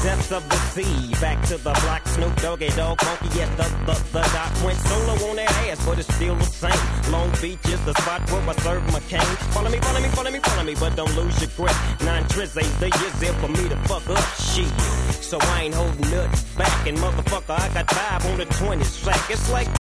depths of the sea. Back to the block, Snoop Doggy Dogg, Funky, yes, the doc went solo on their ass, but it's still the same. Long Beach is the spot where I serve my cane. Follow me, follow me, follow me, follow me, but don't lose your grip. 9 trizz ain't the years there for me to fuck up shit. So I ain't holding nothing back, and motherfucker, I got 5 on the 20 sack. It's like